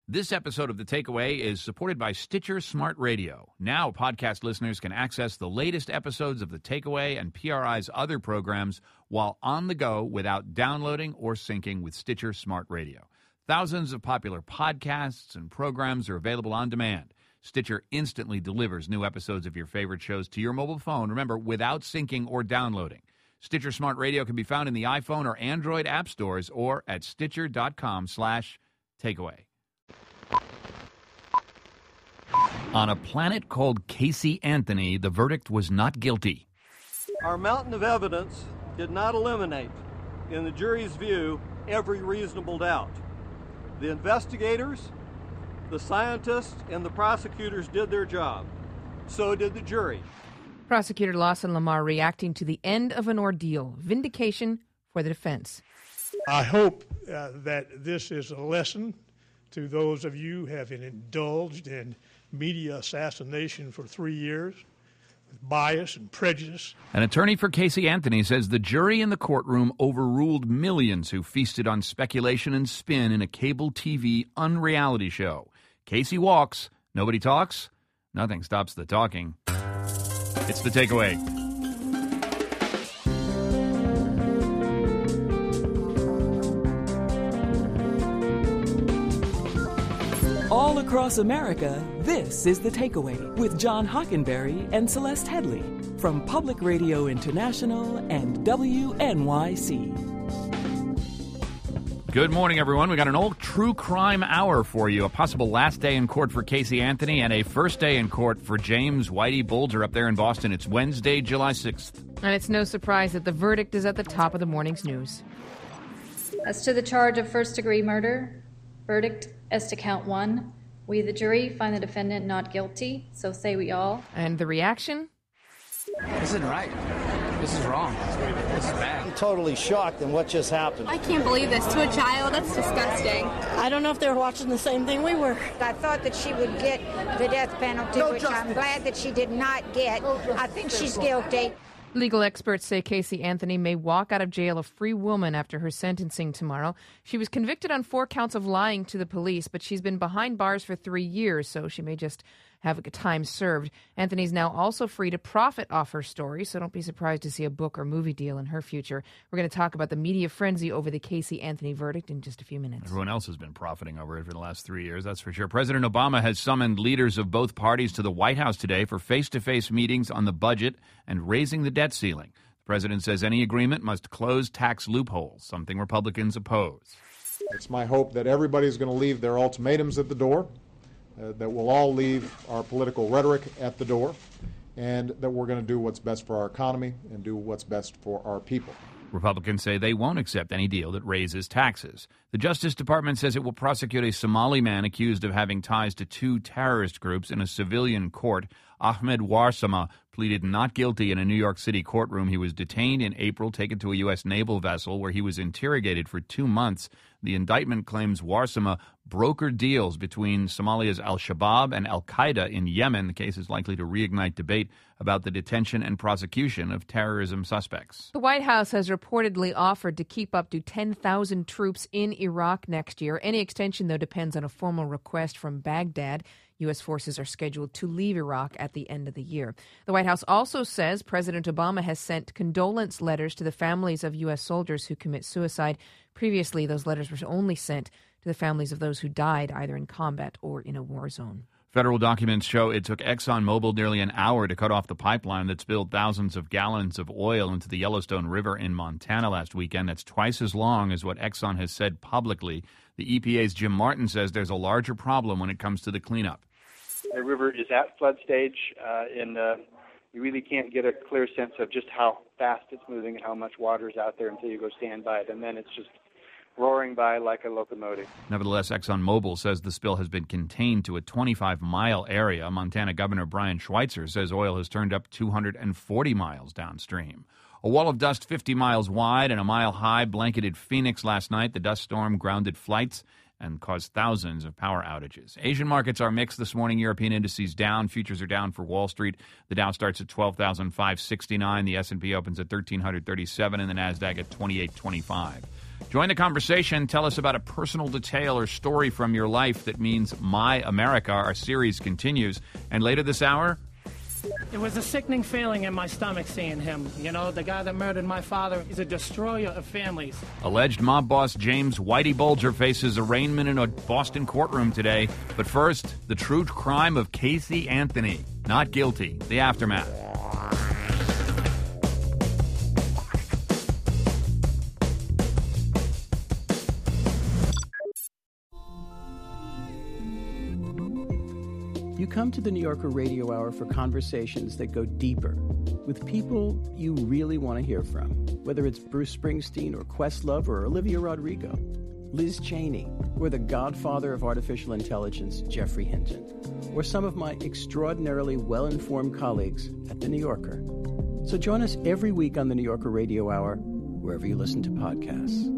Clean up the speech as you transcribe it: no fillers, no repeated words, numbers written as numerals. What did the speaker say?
This episode of The Takeaway is supported by Stitcher Smart Radio. Now, podcast listeners can access the latest episodes of The Takeaway and PRI's other programs while on the go without downloading or syncing with Stitcher Smart Radio. Thousands of popular podcasts and programs are available on demand. Stitcher instantly delivers new episodes of your favorite shows to your mobile phone, remember, without syncing or downloading. Stitcher Smart Radio can be found in the iPhone or Android app stores or at Stitcher.com/takeaway. On a planet called Casey Anthony, the verdict was not guilty. Our mountain of evidence did not eliminate, in the jury's view, every reasonable doubt. The investigators, the scientists, and the prosecutors did their job. So did the jury. Prosecutor Lawson Lamar reacting to the end of an ordeal. Vindication for the defense. I hope that this is a lesson to those of you who have indulged in media assassination for 3 years, with bias and prejudice. An attorney for Casey Anthony says the jury in the courtroom overruled millions who feasted on speculation and spin in a cable TV unreality show. Casey walks, nobody talks, nothing stops the talking. It's The Takeaway. All across America, this is The Takeaway with John Hockenberry and Celeste Headley from Public Radio International and WNYC. Good morning, everyone. We got an old true crime hour for you. A possible last day in court for Casey Anthony and a first day in court for James Whitey Bulger up there in Boston. It's Wednesday, July 6th. And it's no surprise that the verdict is at the top of the morning's news. As to the charge of first-degree murder, verdict as to count 1. We, the jury, find the defendant not guilty, so say we all. And the reaction? This isn't right. This is wrong. This is bad. I'm totally shocked in what just happened. I can't believe this to a child. That's disgusting. I don't know if they were watching the same thing we were. I thought that she would get the death penalty, which I'm glad that she did not get. I think she's guilty. Legal experts say Casey Anthony may walk out of jail a free woman after her sentencing tomorrow. She was convicted on 4 counts of lying to the police, but she's been behind bars for 3 years, so she may just have a time served. Anthony's now also free to profit off her story, so don't be surprised to see a book or movie deal in her future. We're going to talk about the media frenzy over the Casey Anthony verdict in just a few minutes. Everyone else has been profiting over it for the last 3 years, that's for sure. President Obama has summoned leaders of both parties to the White House today for face-to-face meetings on the budget and raising the debt ceiling. The president says any agreement must close tax loopholes, something Republicans oppose. It's my hope that everybody's going to leave their ultimatums at the door, that we'll all leave our political rhetoric at the door, and that we're going to do what's best for our economy and do what's best for our people. Republicans say they won't accept any deal that raises taxes. The Justice Department says it will prosecute a Somali man accused of having ties to 2 terrorist groups in a civilian court. Ahmed Warsama pleaded not guilty in a New York City courtroom. He was detained in April, taken to a U.S. naval vessel where he was interrogated for 2 months. The indictment claims Warsama brokered deals between Somalia's al-Shabaab and al-Qaeda in Yemen. The case is likely to reignite debate about the detention and prosecution of terrorism suspects. The White House has reportedly offered to keep up to 10,000 troops in Iraq next year. Any extension, though, depends on a formal request from Baghdad. U.S. forces are scheduled to leave Iraq at the end of the year. The White House also says President Obama has sent condolence letters to the families of U.S. soldiers who commit suicide. Previously, those letters were only sent to the families of those who died either in combat or in a war zone. Federal documents show it took ExxonMobil nearly an hour to cut off the pipeline that spilled thousands of gallons of oil into the Yellowstone River in Montana last weekend. That's twice as long as what Exxon has said publicly. The EPA's Jim Martin says there's a larger problem when it comes to the cleanup. The river is at flood stage, and you really can't get a clear sense of just how fast it's moving and how much water is out there until you go stand by it, and then it's just roaring by like a locomotive. Nevertheless, ExxonMobil says the spill has been contained to a 25-mile area. Montana Governor Brian Schweitzer says oil has turned up 240 miles downstream. A wall of dust 50 miles wide and a mile high blanketed Phoenix last night. The dust storm grounded flights and caused thousands of power outages. Asian markets are mixed this morning. European indices down. Futures are down for Wall Street. The Dow starts at 12,569. The S&P opens at 1,337 and the NASDAQ at 2825. Join the conversation. Tell us about a personal detail or story from your life that means My America. Our series continues. And later this hour, it was a sickening feeling in my stomach seeing him. You know, the guy that murdered my father is a destroyer of families. Alleged mob boss James Whitey Bulger faces arraignment in a Boston courtroom today. But first, the true crime of Casey Anthony. Not guilty. The aftermath. You come to the New Yorker Radio Hour for conversations that go deeper with people you really want to hear from, whether it's Bruce Springsteen or Questlove or Olivia Rodrigo, Liz Cheney, or the godfather of artificial intelligence, Geoffrey Hinton, or some of my extraordinarily well-informed colleagues at The New Yorker. So join us every week on the New Yorker Radio Hour, wherever you listen to podcasts.